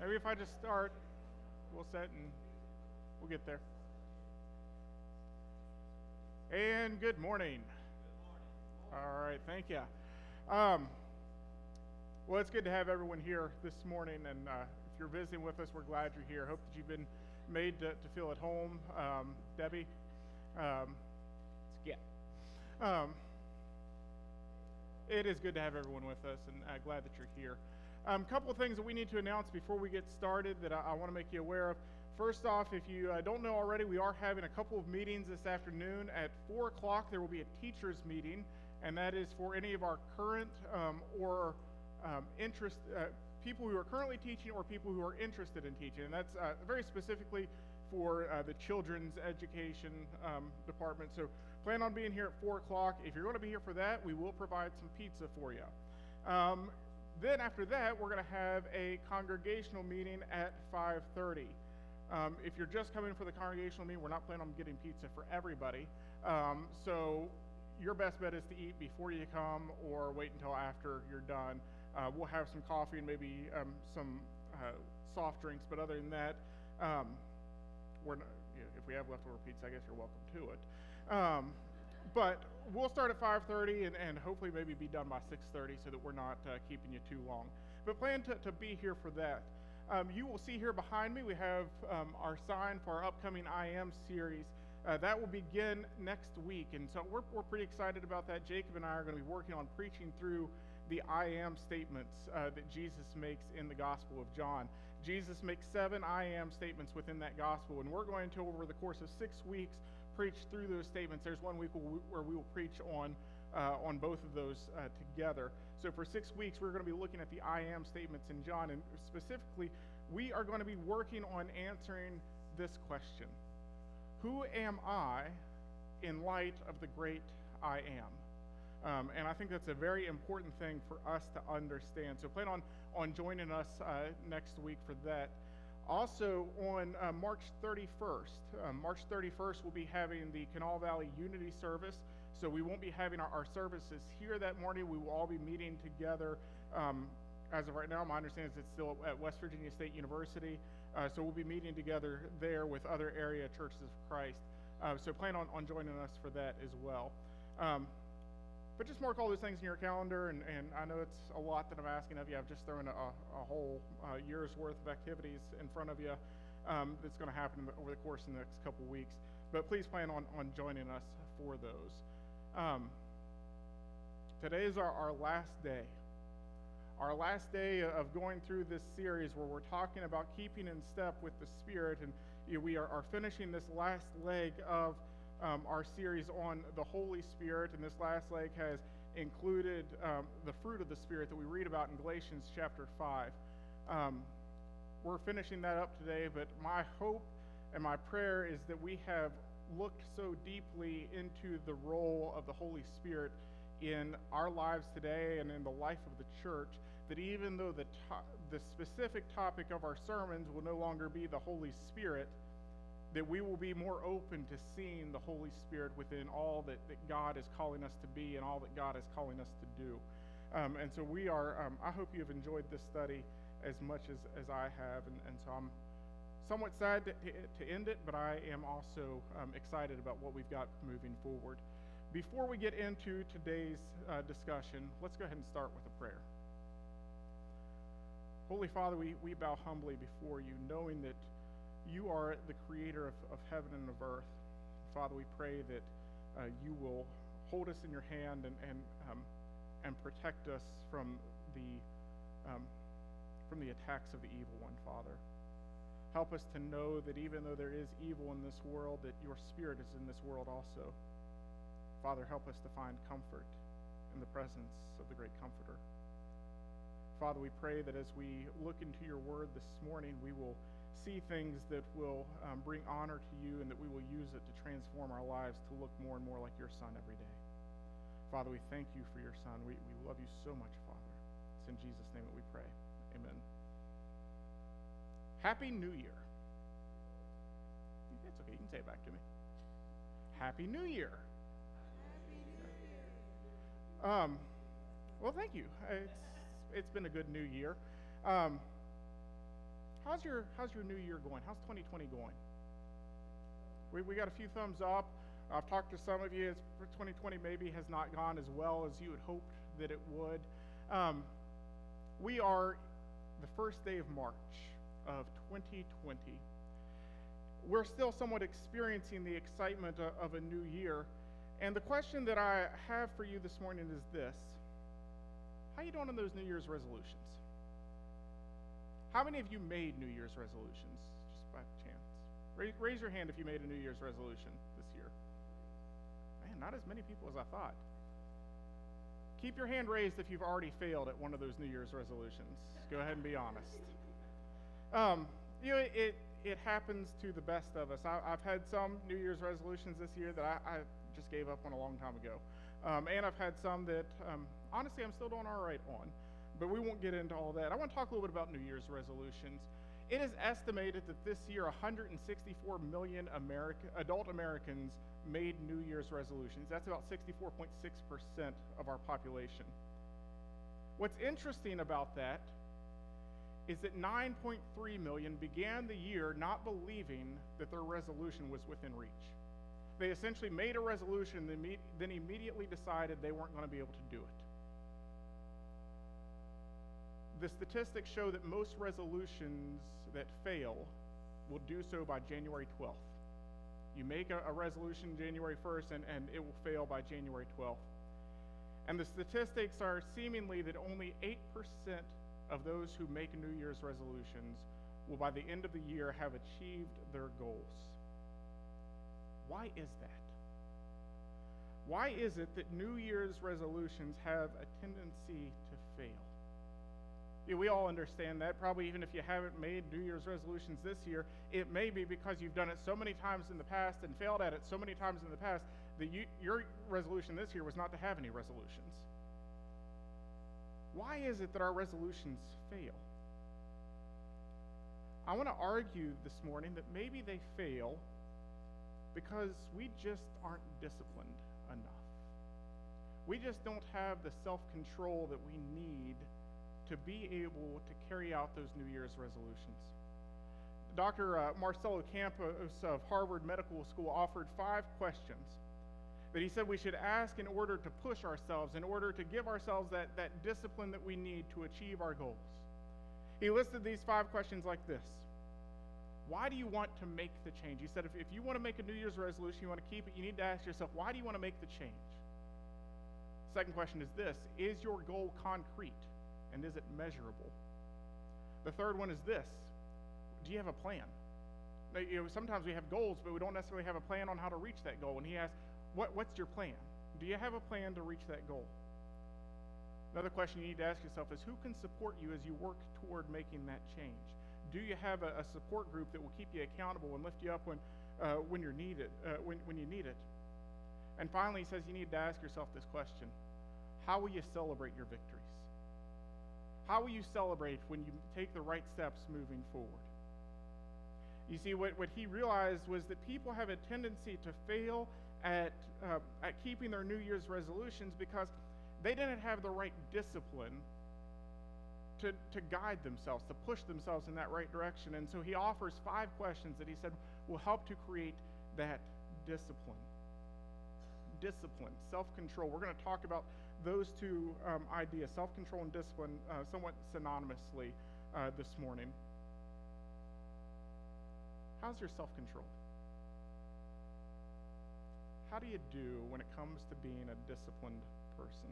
Maybe if I just start, we'll set and we'll get there. And good morning. All right, thank you. Um, well, it's good to have everyone here this morning, and if you're visiting with us, we're glad you're here. Hope that you've been made to feel at home. Debbie, yeah. It is good to have everyone with us, and glad that you're here. A couple of things that we need to announce before we get started that I want to make you aware of. First off, if you don't know already, we are having a couple of meetings this afternoon. At 4 o'clock, there will be a teachers' meeting, and that is for any of our current or people who are currently teaching or people who are interested in teaching. And that's very specifically for the children's education department. So plan on being here at 4 o'clock. If you're going to be here for that, we will provide some pizza for you. Then after that, we're going to have a congregational meeting at 5:30. If you're just coming for the congregational meeting, we're not planning on getting pizza for everybody. So your best bet is to eat before you come or wait until after you're done. We'll have some coffee and maybe some soft drinks, but other than that, we're not, if we have leftover pizza, I guess you're welcome to it. But we'll start at 5:30 and hopefully maybe be done by 6:30 so that we're not keeping you too long. But plan to be here for that. You will see here behind me, we have our sign for our upcoming I Am series. That will begin next week, and so we're pretty excited about that. Jacob and I are going to be working on preaching through the I Am statements that Jesus makes in the Gospel of John. Jesus makes 7 I Am statements within that Gospel, and we're going to, over the course of 6 weeks, preach through those statements. There's 1 week where we will preach on both of those together. So for 6 weeks, we're going to be looking at the I Am statements in John, and specifically, we are going to be working on answering this question: who am I in light of the great I Am? And I think that's a very important thing for us to understand. So plan on joining us next week for that. Also on March 31st, we'll be having the Kanawha Valley Unity Service. So we won't be having our services here that morning. We will all be meeting together. As of right now, my understanding is it's still at West Virginia State University. So we'll be meeting together there with other area churches of Christ. So plan on joining us for that as well. But just mark all those things in your calendar, and I know it's a lot that I'm asking of you. I've just thrown a whole year's worth of activities in front of you that's going to happen over the course of the next couple weeks. But please plan on joining us for those. Today is our last day. Our last day of going through this series where we're talking about keeping in step with the Spirit, and we are finishing this last leg of our series on the Holy Spirit, and this last leg has included the fruit of the Spirit that we read about in Galatians chapter 5. We're finishing that up today, but my hope and my prayer is that we have looked so deeply into the role of the Holy Spirit in our lives today and in the life of the church, that even though the specific topic of our sermons will no longer be the Holy Spirit, that we will be more open to seeing the Holy Spirit within all that God is calling us to be and all that God is calling us to do. And so we are, I hope you have enjoyed this study as much as I have, and so I'm somewhat sad to end it, but I am also excited about what we've got moving forward. Before we get into today's discussion, let's go ahead and start with a prayer. Holy Father, we bow humbly before you, knowing that you are the creator of heaven and of earth. Father, we pray that you will hold us in your hand and protect us from the attacks of the evil one, Father. Help us to know that even though there is evil in this world, that your Spirit is in this world also. Father, help us to find comfort in the presence of the great Comforter. Father, we pray that as we look into your word this morning, we will see things that will bring honor to you, and that we will use it to transform our lives to look more and more like your Son every day. Father, we thank you for your Son. We love you so much, Father. It's in Jesus' name that we pray. Amen. Happy New Year. That's okay. You can say it back to me. Happy New Year. Happy New Year. Well, thank you. It's been a good new year. how's your new year going? How's 2020 going? We got a few thumbs up. I've talked to some of you. 2020 maybe has not gone as well as you had hoped that it would. We are the first day of March of 2020. We're still somewhat experiencing the excitement of a new year. And the question that I have for you this morning is this. How you doing on those New Year's resolutions? How many of you made New Year's resolutions, just by chance? Raise your hand if you made a New Year's resolution this year. Man, not as many people as I thought. Keep your hand raised if you've already failed at one of those New Year's resolutions. Go ahead and be honest. It happens to the best of us. I've had some New Year's resolutions this year that I just gave up on a long time ago. And I've had some that, honestly, I'm still doing all right on. But we won't get into all that. I want to talk a little bit about New Year's resolutions. It is estimated that this year 164 million adult Americans made New Year's resolutions. That's about 64.6% of our population. What's interesting about that is that 9.3 million began the year not believing that their resolution was within reach. They essentially made a resolution, then immediately decided they weren't going to be able to do it. The statistics show that most resolutions that fail will do so by January 12th. You make a resolution January 1st and it will fail by January 12th. And the statistics are seemingly that only 8% of those who make New Year's resolutions will by the end of the year have achieved their goals. Why is that? Why is it that New Year's resolutions have a tendency to fail? Yeah, we all understand that. Probably even if you haven't made New Year's resolutions this year, it may be because you've done it so many times in the past and failed at it so many times in the past that your resolution this year was not to have any resolutions. Why is it that our resolutions fail? I want to argue this morning that maybe they fail because we just aren't disciplined enough. We just don't have the self-control that we need to be able to carry out those New Year's resolutions. Dr. Marcelo Campos of Harvard Medical School offered 5 questions that he said we should ask in order to push ourselves, in order to give ourselves that discipline that we need to achieve our goals. He listed these 5 questions like this. Why do you want to make the change? He said if you want to make a New Year's resolution, you want to keep it, you need to ask yourself, why do you want to make the change? Second question is this. Is your goal concrete? And is it measurable? The third one is this. Do you have a plan? Now, sometimes we have goals, but we don't necessarily have a plan on how to reach that goal. And he asked, what's your plan? Do you have a plan to reach that goal? Another question you need to ask yourself is, who can support you as you work toward making that change? Do you have a support group that will keep you accountable and lift you up when you're needed, when you need it? And finally, he says you need to ask yourself this question. How will you celebrate your victories? How will you celebrate when you take the right steps moving forward? You see, what he realized was that people have a tendency to fail at keeping their New Year's resolutions because they didn't have the right discipline to guide themselves, to push themselves in that right direction. And so he offers 5 questions that he said will help to create that discipline. Discipline, self-control. We're going to talk about those 2 ideas, self-control and discipline, somewhat synonymously this morning. How's your self-control? How do you do when it comes to being a disciplined person?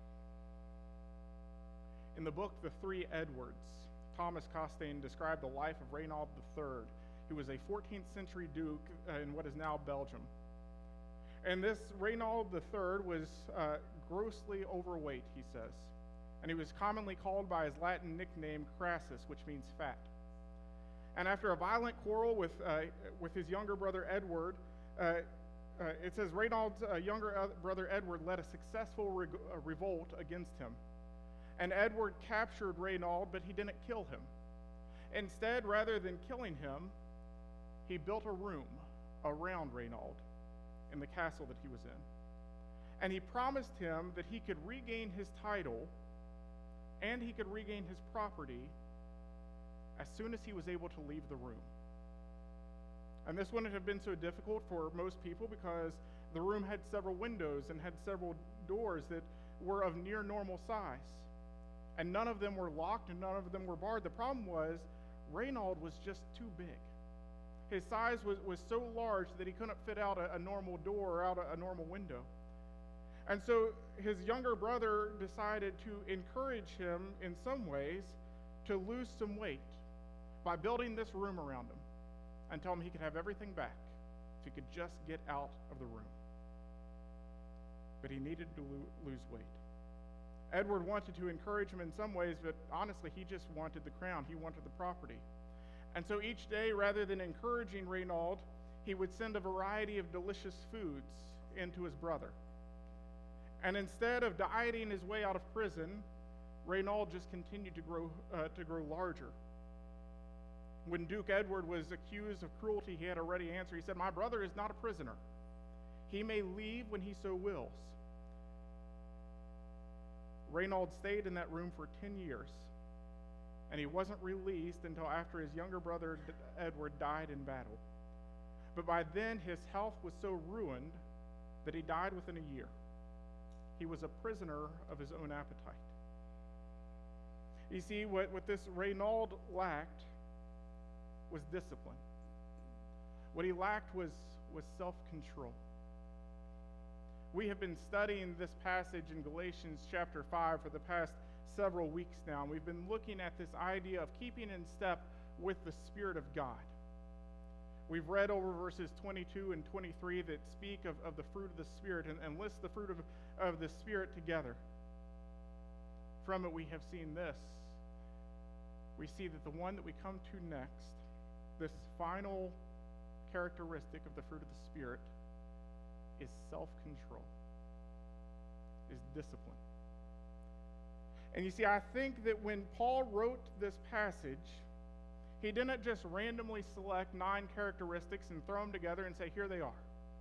In the book, The Three Edwards, Thomas Costain described the life of Reynaud III, who was a 14th century duke in what is now Belgium. And this Reynaud III was grossly overweight, he says. And he was commonly called by his Latin nickname Crassus, which means fat. And after a violent quarrel with his younger brother Edward, it says Reynaud's younger brother Edward led a successful revolt against him. And Edward captured Reynaud, but he didn't kill him. Instead, rather than killing him, he built a room around Reynaud in the castle that he was in. And he promised him that he could regain his title and he could regain his property as soon as he was able to leave the room. And this wouldn't have been so difficult for most people because the room had several windows and had several doors that were of near normal size. And none of them were locked and none of them were barred. The problem was Reynold was just too big. His size was so large that he couldn't fit out a normal door or out a normal window. And so his younger brother decided to encourage him in some ways to lose some weight by building this room around him and tell him he could have everything back if he could just get out of the room. But he needed to lose weight. Edward wanted to encourage him in some ways, but honestly, he just wanted the crown. He wanted the property. And so each day, rather than encouraging Reynold, he would send a variety of delicious foods into his brother. And instead of dieting his way out of prison, Reynold just continued to grow larger. When Duke Edward was accused of cruelty, he had a ready answer. He said, "My brother is not a prisoner. He may leave when he so wills." Reynold stayed in that room for 10 years, and he wasn't released until after his younger brother Edward died in battle. But by then, his health was so ruined that he died within a year. He was a prisoner of his own appetite. You see, what this Reynold lacked was discipline. What he lacked was self-control. We have been studying this passage in Galatians chapter 5 for the past several weeks now, and we've been looking at this idea of keeping in step with the Spirit of God. We've read over verses 22 and 23 that speak of the fruit of the Spirit and list the fruit of the Spirit together. From it, we have seen this. We see that the one that we come to next, this final characteristic of the fruit of the Spirit, is self-control, is discipline. And you see, I think that when Paul wrote this passage, he didn't just randomly select 9 characteristics and throw them together and say, here they are.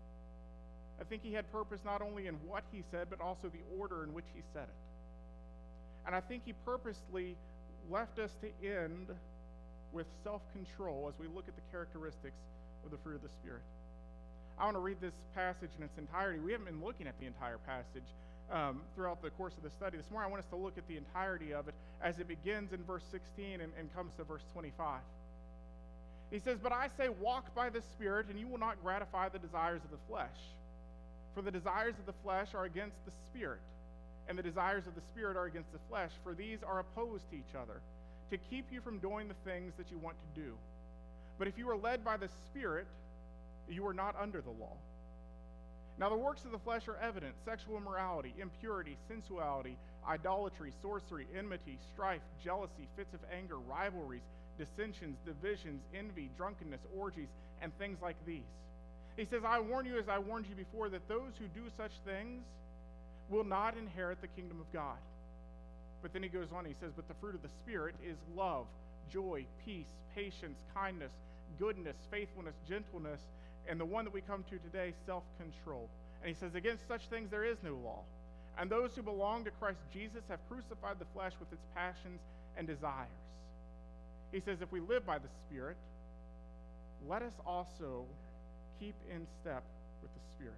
I think he had purpose not only in what he said, but also the order in which he said it. And I think he purposely left us to end with self-control as we look at the characteristics of the fruit of the Spirit. I want to read this passage in its entirety. We haven't been looking at the entire passage throughout the course of the study. This morning I want us to look at the entirety of it as it begins in verse 16 and comes to verse 25. He says, "But I say, walk by the Spirit, and you will not gratify the desires of the flesh. For the desires of the flesh are against the Spirit, and the desires of the Spirit are against the flesh, for these are opposed to each other, to keep you from doing the things that you want to do. But if you are led by the Spirit, you are not under the law. Now the works of the flesh are evident: sexual immorality, impurity, sensuality, idolatry, sorcery, enmity, strife, jealousy, fits of anger, rivalries, dissensions, divisions, envy, drunkenness, orgies, and things like these." He says, "I warn you, as I warned you before, that those who do such things will not inherit the kingdom of God." But then he goes on, he says, "But the fruit of the Spirit is love, joy, peace, patience, kindness, goodness, faithfulness, gentleness, and the one that we come to today, self-control." And he says, "Against such things there is no law. And those who belong to Christ Jesus have crucified the flesh with its passions and desires." He says, if we live by the Spirit, let us also keep in step with the Spirit.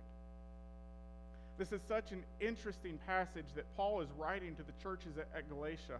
This is such an interesting passage that Paul is writing to the churches at Galatia.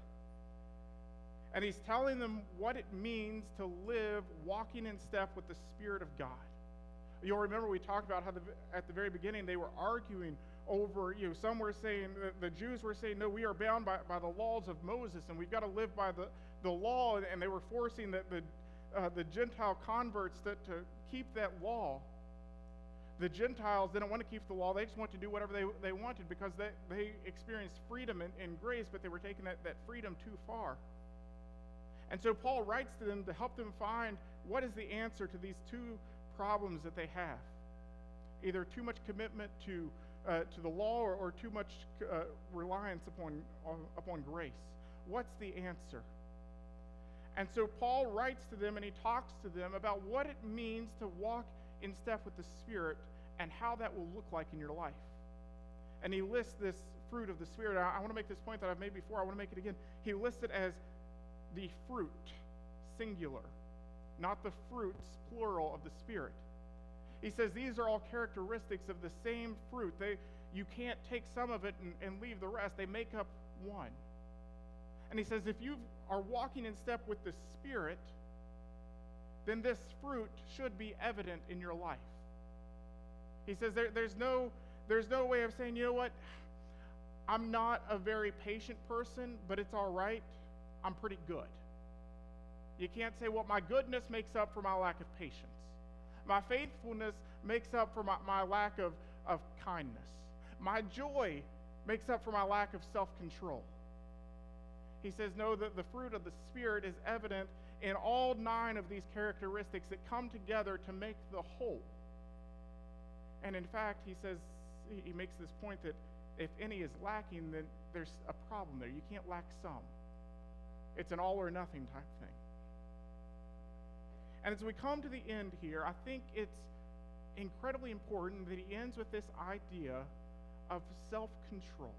And he's telling them what it means to live walking in step with the Spirit of God. You'll remember we talked about how at the very beginning they were arguing over, some were saying, the Jews were saying, no, we are bound by the laws of Moses and we've got to live by the law, and they were forcing the Gentile converts to keep that law. The Gentiles didn't want to keep the law. They just wanted to do whatever they wanted because they experienced freedom in grace, but they were taking that freedom too far. And so Paul writes to them to help them find what is the answer to these two problems that they have. Either too much commitment to the law or too much reliance upon grace. What's the answer? And so Paul writes to them and he talks to them about what it means to walk in step with the Spirit and how that will look like in your life. And he lists this fruit of the Spirit. I want to make this point that I've made before. I want to make it again. He lists it as the fruit, singular, not the fruits, plural, of the Spirit. He says these are all characteristics of the same fruit. You can't take some of it and leave the rest. They make up one. And he says if you are walking in step with the Spirit, then this fruit should be evident in your life. He says there's no way of saying, you know what, I'm not a very patient person, but it's all right. I'm pretty good. You can't say, well, my goodness makes up for my lack of patience. My faithfulness makes up for my lack of kindness. My joy makes up for my lack of self-control. He says, no, the fruit of the Spirit is evident in all 9 of these characteristics that come together to make the whole. And in fact, he says, he makes this point that if any is lacking, then there's a problem there. You can't lack some. It's an all or nothing type thing. And as we come to the end here, I think it's incredibly important that he ends with this idea of self-control.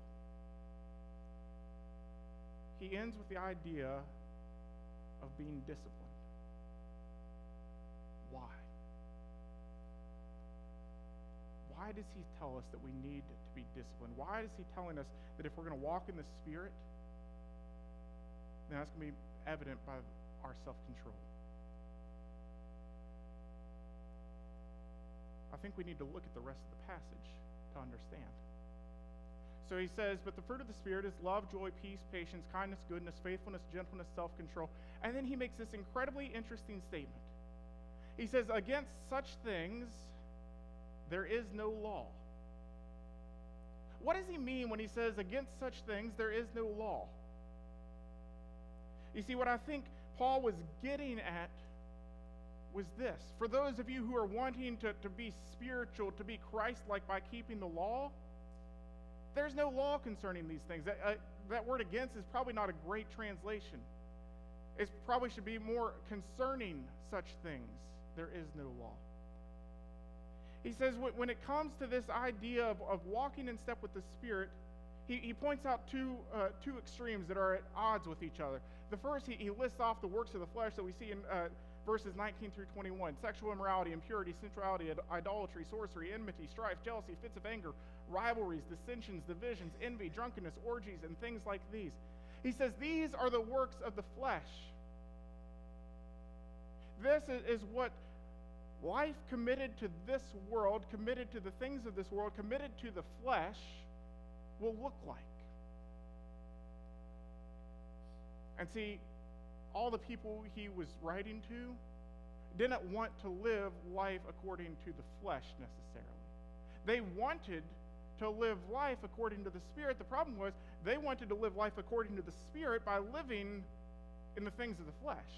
He ends with the idea of being disciplined. Why? Why does he tell us that we need to be disciplined? Why is he telling us that if we're going to walk in the Spirit, then that's going to be evident by our self-control? I think we need to look at the rest of the passage to understand. So he says, but the fruit of the Spirit is love, joy, peace, patience, kindness, goodness, faithfulness, gentleness, self-control. And then he makes this incredibly interesting statement. He says, against such things there is no law. What does he mean when he says, against such things there is no law? You see, what I think Paul was getting at was this. For those of you who are wanting to be spiritual, to be Christ-like by keeping the law, there's no law concerning these things. That word against is probably not a great translation. It probably should be more concerning such things. There is no law. He says when it comes to this idea of walking in step with the Spirit, he points out two extremes that are at odds with each other. The first, he lists off the works of the flesh that we see in verses 19 through 21. Sexual immorality, impurity, sensuality, idolatry, sorcery, enmity, strife, jealousy, fits of anger, rivalries, dissensions, divisions, envy, drunkenness, orgies, and things like these. He says these are the works of the flesh. This is what life committed to this world, committed to the things of this world, committed to the flesh will look like. And see, all the people he was writing to didn't want to live life according to the flesh necessarily. They wanted to live life according to the Spirit. The problem was they wanted to live life according to the Spirit by living in the things of the flesh.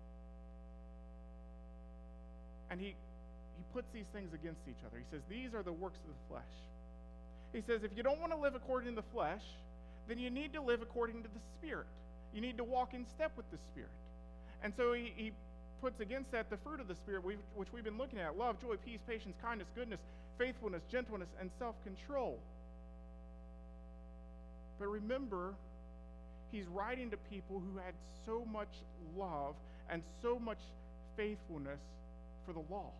And he puts these things against each other. He says, these are the works of the flesh. He says, if you don't want to live according to the flesh, then you need to live according to the Spirit. You need to walk in step with the Spirit. And so he puts against that the fruit of the Spirit, which we've been looking at: love, joy, peace, patience, kindness, goodness, faithfulness, gentleness, and self-control. But remember, he's writing to people who had so much love and so much faithfulness for the law.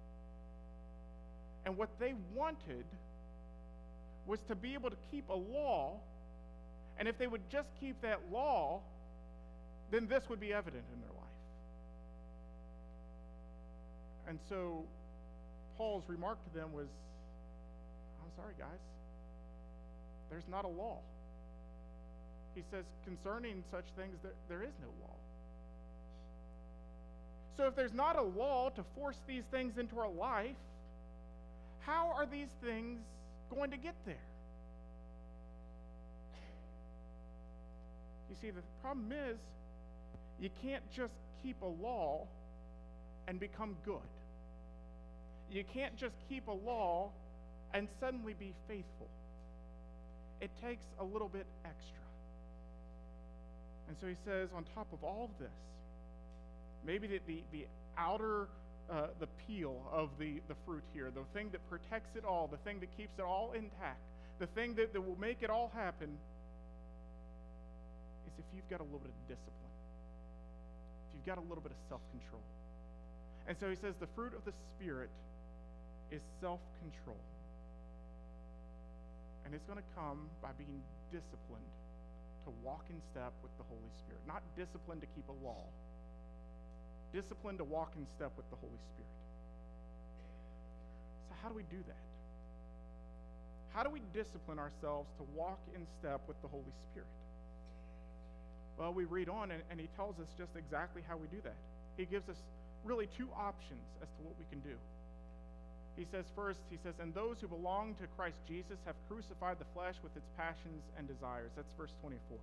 And what they wanted was to be able to keep a law, and if they would just keep that law, then this would be evident in their life. And so Paul's remark to them was, I'm sorry, guys, there's not a law. He says, concerning such things, there is no law. So if there's not a law to force these things into our life, how are these things going to get there? You see, the problem is you can't just keep a law and become good. You can't just keep a law and suddenly be faithful. It takes a little bit extra. And so he says, on top of all of this, maybe the outer, the peel of the fruit here, the thing that protects it all, the thing that keeps it all intact, the thing that will make it all happen, is if you've got a little bit of discipline. If you've you've got a little bit of self-control. And so he says the fruit of the Spirit is self-control. And it's going to come by being disciplined to walk in step with the Holy Spirit. Not disciplined to keep a law. Disciplined to walk in step with the Holy Spirit. So how do we do that? How do we discipline ourselves to walk in step with the Holy Spirit? Well, we read on, and he tells us just exactly how we do that. He gives us really two options as to what we can do. He says first, and those who belong to Christ Jesus have crucified the flesh with its passions and desires. That's verse 24.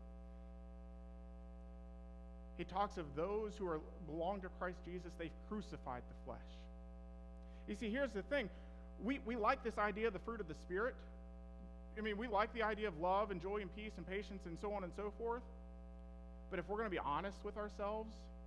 He talks of those who belong to Christ Jesus, they've crucified the flesh. You see, here's the thing. We like this idea of the fruit of the Spirit. I mean, we like the idea of love and joy and peace and patience and so on and so forth. But if we're going to be honest with ourselves,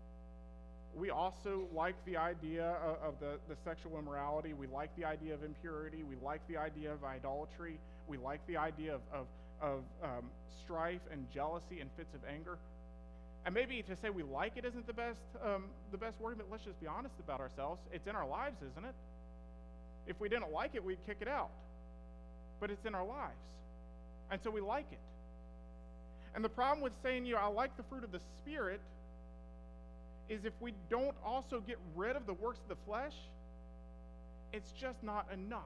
we also like the idea of the sexual immorality. We like the idea of impurity. We like the idea of idolatry. We like the idea of strife and jealousy and fits of anger. And maybe to say we like it isn't the best word, but let's just be honest about ourselves. It's in our lives, isn't it? If we didn't like it, we'd kick it out. But it's in our lives. And so we like it. And the problem with saying, I like the fruit of the Spirit is if we don't also get rid of the works of the flesh, it's just not enough.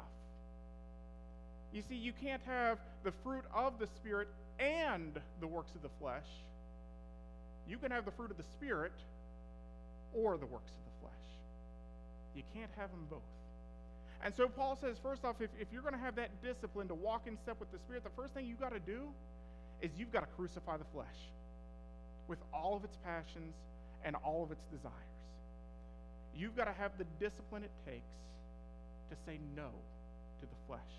You see, you can't have the fruit of the Spirit and the works of the flesh. You can have the fruit of the Spirit or the works of the flesh. You can't have them both. And so Paul says, first off, if you're going to have that discipline to walk in step with the Spirit, the first thing you've got to do is you've got to crucify the flesh with all of its passions and all of its desires. You've got to have the discipline it takes to say no to the flesh.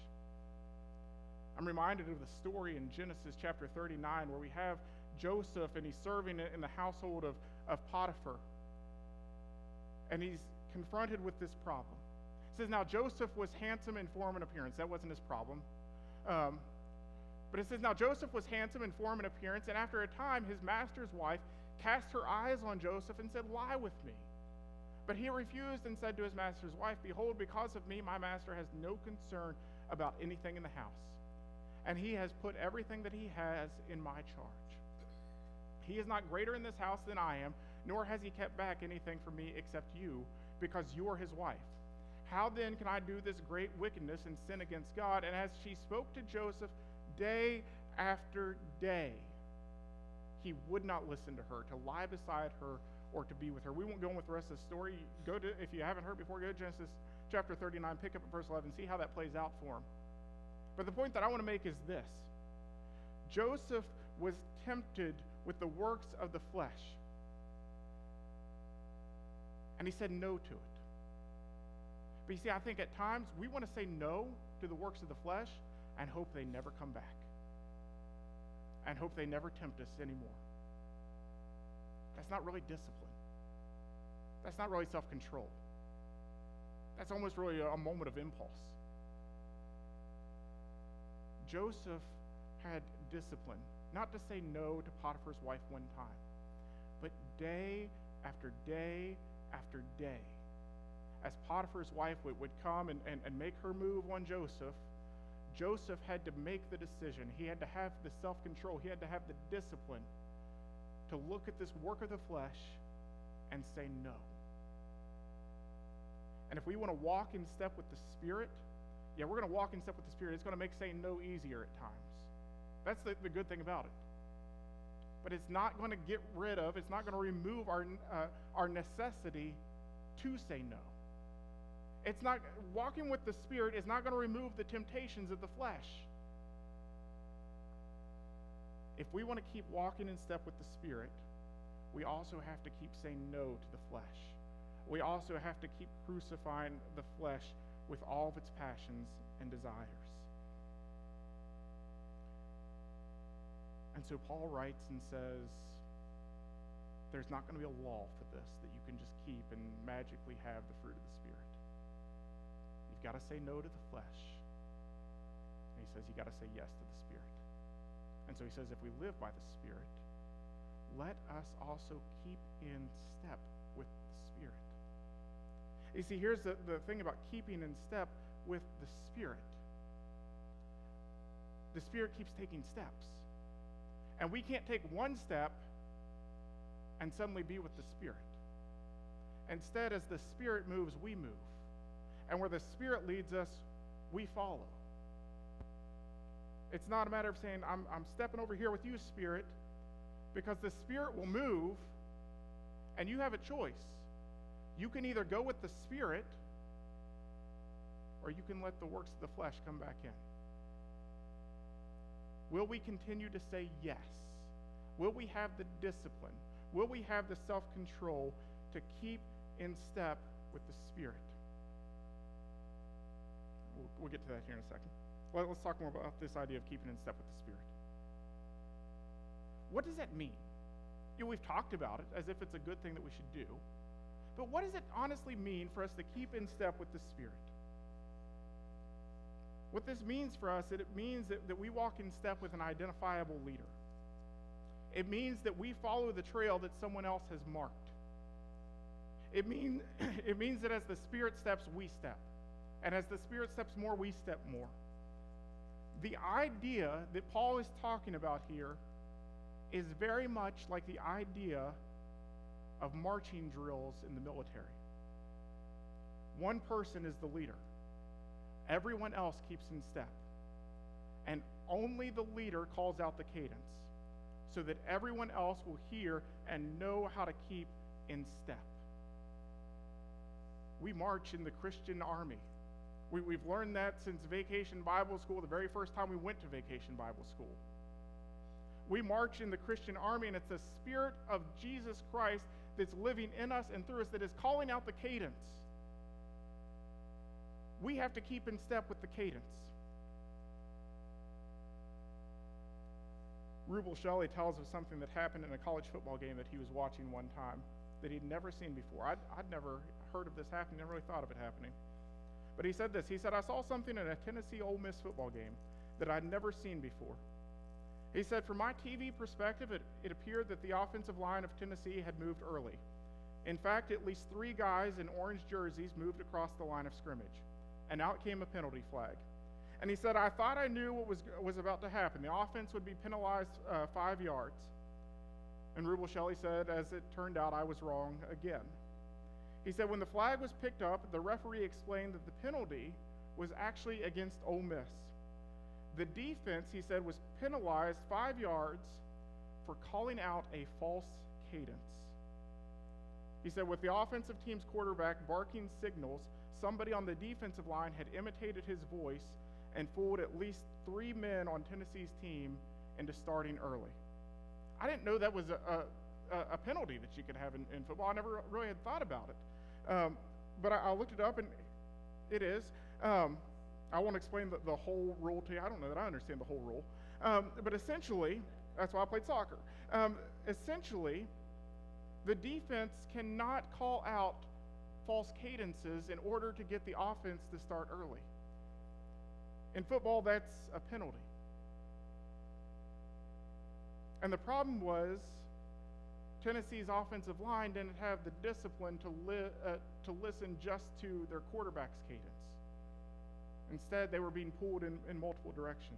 I'm reminded of the story in Genesis chapter 39 where we have Joseph and he's serving in the household of Potiphar. And he's confronted with this problem. It says, now Joseph was handsome in form and appearance. That wasn't his problem. But it says, now Joseph was handsome in form and appearance, and after a time his master's wife cast her eyes on Joseph and said, lie with me. But he refused and said to his master's wife, behold, because of me my master has no concern about anything in the house, and he has put everything that he has in my charge. He is not greater in this house than I am, nor has he kept back anything from me except you, because you are his wife. How then can I do this great wickedness and sin against God? And as she spoke to Joseph day after day, he would not listen to her, to lie beside her or to be with her. We won't go on with the rest of the story. If you haven't heard before, go to Genesis chapter 39, pick up at verse 11, see how that plays out for him. But the point that I want to make is this. Joseph was tempted with the works of the flesh. And he said no to it. But you see, I think at times we want to say no to the works of the flesh and hope they never come back. And hope they never tempt us anymore. That's not really discipline. That's not really self-control. That's almost really a moment of impulse. Joseph had discipline, not to say no to Potiphar's wife one time, but day after day after day. As Potiphar's wife would come and make her move on Joseph, Joseph had to make the decision. He had to have the self-control. He had to have the discipline to look at this work of the flesh and say no. And if we want to walk in step with the Spirit, we're going to walk in step with the Spirit. It's going to make saying no easier at times. That's the good thing about it. But it's not going to get rid of, it's not going to remove our necessity to say no. It's not, walking with the Spirit is not going to remove the temptations of the flesh. If we want to keep walking in step with the Spirit, we also have to keep saying no to the flesh. We also have to keep crucifying the flesh with all of its passions and desires. And so Paul writes and says, there's not going to be a law for this that you can just keep and magically have the fruit of the Spirit. You've got to say no to the flesh. And he says you got to say yes to the Spirit. And so he says if we live by the Spirit, let us also keep in step You see, here's the thing about keeping in step with the Spirit. The Spirit keeps taking steps. And we can't take one step and suddenly be with the Spirit. Instead, as the Spirit moves, we move. And where the Spirit leads us, we follow. It's not a matter of saying, I'm stepping over here with you, Spirit, because the Spirit will move, and you have a choice. You can either go with the Spirit, or you can let the works of the flesh come back in. Will we continue to say yes? Will we have the discipline? Will we have the self-control to keep in step with the Spirit? We'll get to that here in a second. Well, let's talk more about this idea of keeping in step with the Spirit. What does that mean? We've talked about it as if it's a good thing that we should do. But what does it honestly mean for us to keep in step with the Spirit? What this means for us, it means that we walk in step with an identifiable leader. It means that we follow the trail that someone else has marked. It means that as the Spirit steps, we step. And as the Spirit steps more, we step more. The idea that Paul is talking about here is very much like the idea of marching drills in the military. One person is the leader. Everyone else keeps in step. And only the leader calls out the cadence so that everyone else will hear and know how to keep in step. We march in the Christian army. We've learned that since Vacation Bible School, the very first time we went to Vacation Bible School. We march in the Christian army, and it's the Spirit of Jesus Christ that's living in us and through us that is calling out the cadence. We have to keep in step with the cadence. Rubel Shelley tells of something that happened in a college football game that he was watching one time that he'd never seen before. I'd never heard of this happening, never really thought of it happening. But he said this. He said, I saw something in a Tennessee Ole Miss football game that I'd never seen before. He said, from my TV perspective, it appeared that the offensive line of Tennessee had moved early. In fact, at least 3 guys in orange jerseys moved across the line of scrimmage. And out came a penalty flag. And he said, I thought I knew what was about to happen. The offense would be penalized 5 yards. And Rubel Shelley said, as it turned out, I was wrong again. He said, when the flag was picked up, the referee explained that the penalty was actually against Ole Miss. The defense, he said, was penalized 5 yards for calling out a false cadence. He said, with the offensive team's quarterback barking signals, somebody on the defensive line had imitated his voice and fooled at least 3 men on Tennessee's team into starting early. I didn't know that was a penalty that you could have in football. I never really had thought about it. But I looked it up, and it is. I won't explain the whole rule to you. I don't know that I understand the whole rule. But essentially, that's why I played soccer. Essentially, the defense cannot call out false cadences in order to get the offense to start early. In football, that's a penalty. And the problem was Tennessee's offensive line didn't have the discipline to listen just to their quarterback's cadence. Instead, they were being pulled in multiple directions.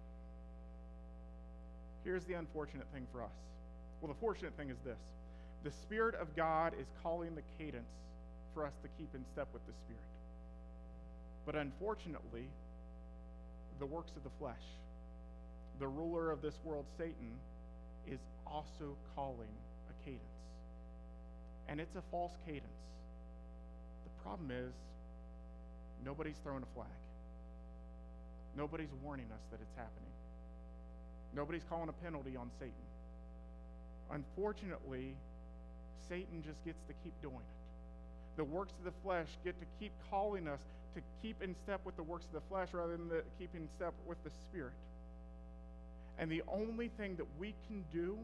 Here's the unfortunate thing for us. Well, the fortunate thing is this. The Spirit of God is calling the cadence for us to keep in step with the Spirit. But unfortunately, the works of the flesh, the ruler of this world, Satan, is also calling a cadence. And it's a false cadence. The problem is, nobody's throwing a flag. Nobody's warning us that it's happening. Nobody's calling a penalty on Satan. Unfortunately, Satan just gets to keep doing it. The works of the flesh get to keep calling us to keep in step with the works of the flesh rather than keep in step with the Spirit. And the only thing that we can do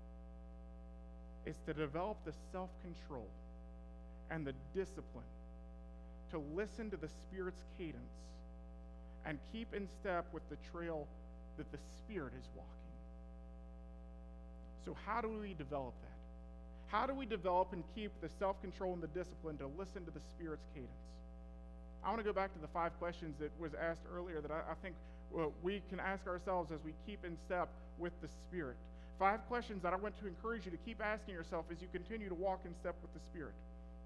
is to develop the self-control and the discipline to listen to the Spirit's cadence and keep in step with the trail that the Spirit is walking. So how do we develop that? How do we develop and keep the self-control and the discipline to listen to the Spirit's cadence? I want to go back to the 5 questions that was asked earlier that I think we can ask ourselves as we keep in step with the Spirit. 5 questions that I want to encourage you to keep asking yourself as you continue to walk in step with the Spirit.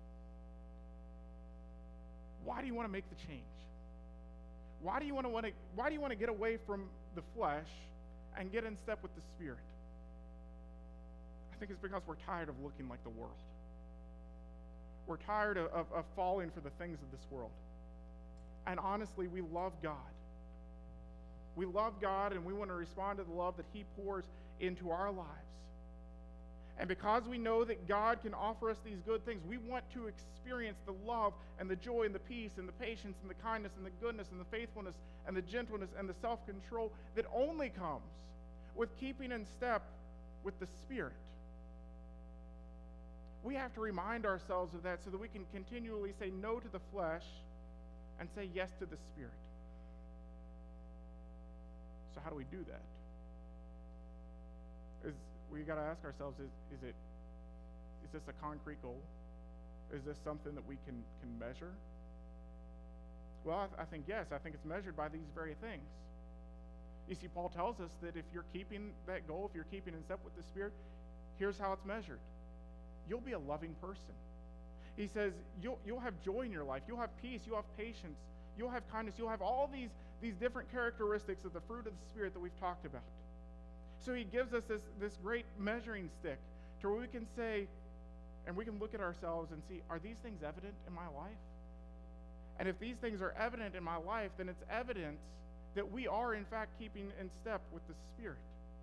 Why do you want to make the change? Why do you want to get away from the flesh and get in step with the Spirit? I think it's because we're tired of looking like the world. We're tired of falling for the things of this world. And honestly, we love God. We love God, and we want to respond to the love that He pours into our lives. And because we know that God can offer us these good things, we want to experience the love and the joy and the peace and the patience and the kindness and the goodness and the faithfulness and the gentleness and the self-control that only comes with keeping in step with the Spirit. We have to remind ourselves of that so that we can continually say no to the flesh and say yes to the Spirit. So how do we do that? We got to ask ourselves, is this a concrete goal? Is this something that we can measure? Well, I think yes. I think it's measured by these very things. You see, Paul tells us that if you're keeping that goal, if you're keeping in step with the Spirit, here's how it's measured. You'll be a loving person. He says you'll have joy in your life. You'll have peace. You'll have patience. You'll have kindness. You'll have all these different characteristics of the fruit of the Spirit that we've talked about. So he gives us this great measuring stick to where we can say, and we can look at ourselves and see, are these things evident in my life? And if these things are evident in my life, then it's evidence that we are in fact keeping in step with the Spirit.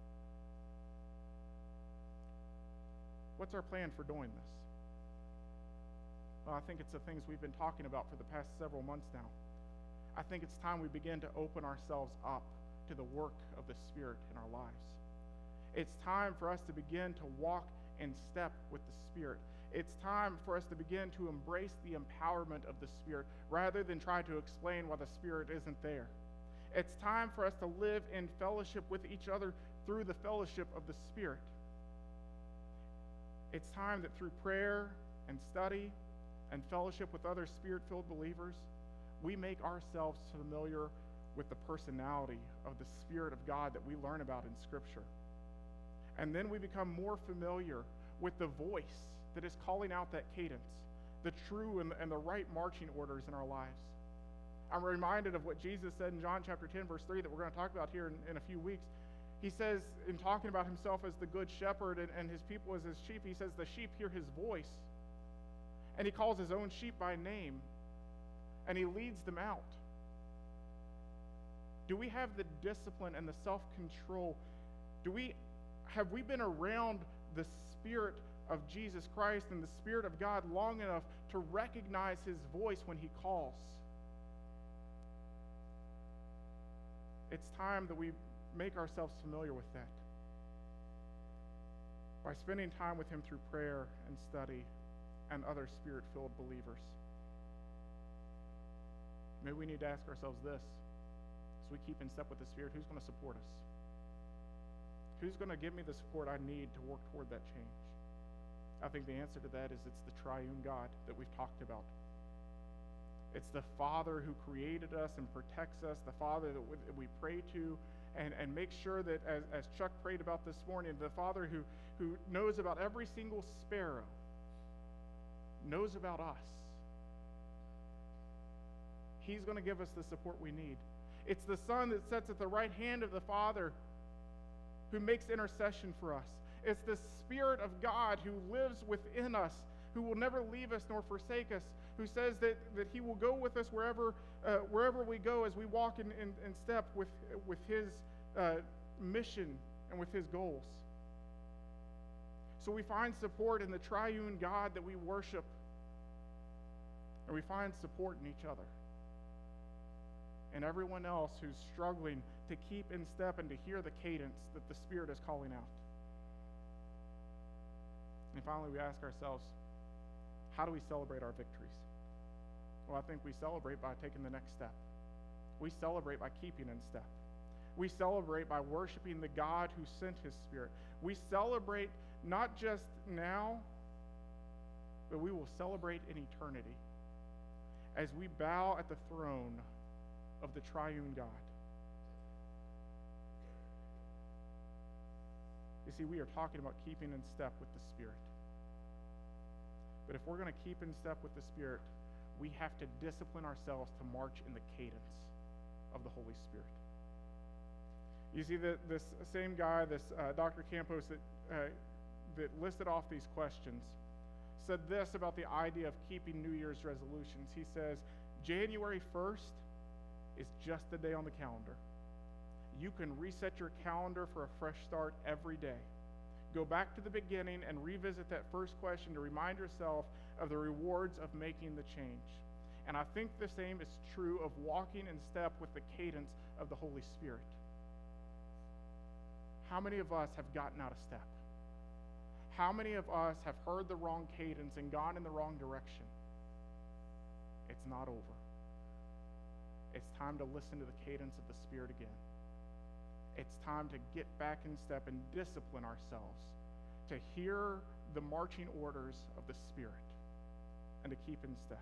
What's our plan for doing this? Well, I think it's the things we've been talking about for the past several months now. I think it's time we begin to open ourselves up to the work of the Spirit in our lives. It's time for us to begin to walk in step with the Spirit. It's time for us to begin to embrace the empowerment of the Spirit rather than try to explain why the Spirit isn't there. It's time for us to live in fellowship with each other through the fellowship of the Spirit. It's time that through prayer and study and fellowship with other Spirit-filled believers, we make ourselves familiar with the personality of the Spirit of God that we learn about in Scripture. And then we become more familiar with the voice that is calling out that cadence, the true and the right marching orders in our lives. I'm reminded of what Jesus said in John chapter 10, verse 3, that we're going to talk about here in a few weeks. He says, in talking about himself as the good shepherd and his people as his sheep, he says the sheep hear his voice. And he calls his own sheep by name. And he leads them out. Do we have the discipline and the self-control? Have we been around the Spirit of Jesus Christ and the Spirit of God long enough to recognize his voice when he calls? It's time that we make ourselves familiar with that by spending time with him through prayer and study and other Spirit-filled believers. Maybe we need to ask ourselves this: as we keep in step with the Spirit, who's going to support us? Who's going to give me the support I need to work toward that change? I think the answer to that is it's the triune God that we've talked about. It's the Father who created us and protects us, the Father that we pray to and make sure that, as Chuck prayed about this morning, the Father who knows about every single sparrow, knows about us. He's going to give us the support we need. It's the Son that sits at the right hand of the Father who makes intercession for us. It's the Spirit of God who lives within us, who will never leave us nor forsake us, who says that he will go with us wherever we go as we walk in step with his mission and with his goals. So we find support in the triune God that we worship, and we find support in each other and everyone else who's struggling to keep in step and to hear the cadence that the Spirit is calling out. And finally, we ask ourselves, how do we celebrate our victories? Well, I think we celebrate by taking the next step. We celebrate by keeping in step. We celebrate by worshiping the God who sent his Spirit. We celebrate not just now, but we will celebrate in eternity as we bow at the throne of the triune God. You see, we are talking about keeping in step with the Spirit. But if we're going to keep in step with the Spirit, we have to discipline ourselves to march in the cadence of the Holy Spirit. You see, this same guy, Dr. Campos, that listed off these questions, said this about the idea of keeping New Year's resolutions. He says, January 1st is just a day on the calendar. You can reset your calendar for a fresh start every day. Go back to the beginning and revisit that first question to remind yourself of the rewards of making the change. And I think the same is true of walking in step with the cadence of the Holy Spirit. How many of us have gotten out of step? How many of us have heard the wrong cadence and gone in the wrong direction? It's not over. It's time to listen to the cadence of the Spirit again. It's time to get back in step and discipline ourselves to hear the marching orders of the Spirit and to keep in step.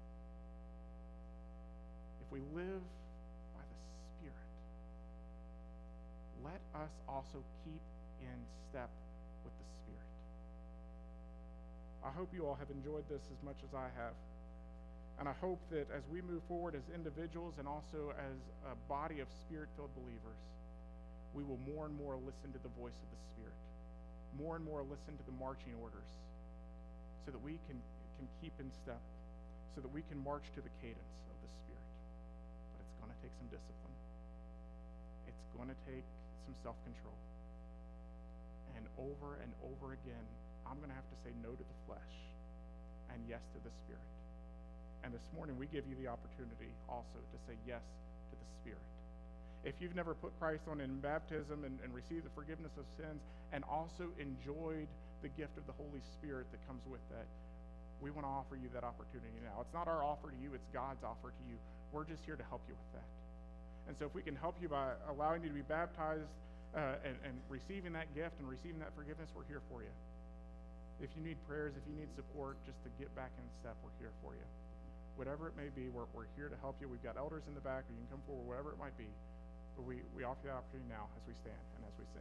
If we live by the Spirit, let us also keep in step with the Spirit. I hope you all have enjoyed this as much as I have. And I hope that as we move forward as individuals and also as a body of Spirit-filled believers, we will more and more listen to the voice of the Spirit, more and more listen to the marching orders, so that we can keep in step, so that we can march to the cadence of the Spirit. But it's going to take some discipline. It's going to take some self-control. And over again, I'm going to have to say no to the flesh and yes to the Spirit. And this morning, we give you the opportunity also to say yes to the Spirit. If you've never put Christ on in baptism and received the forgiveness of sins and also enjoyed the gift of the Holy Spirit that comes with that, we want to offer you that opportunity now. It's not our offer to you, it's God's offer to you. We're just here to help you with that. And so if we can help you by allowing you to be baptized and receiving that gift and receiving that forgiveness, we're here for you. If you need prayers, if you need support, just to get back in step, we're here for you. Whatever it may be, we're here to help you. We've got elders in the back, or you can come forward, whatever it might be. But we offer you the opportunity now as we stand and as we sing.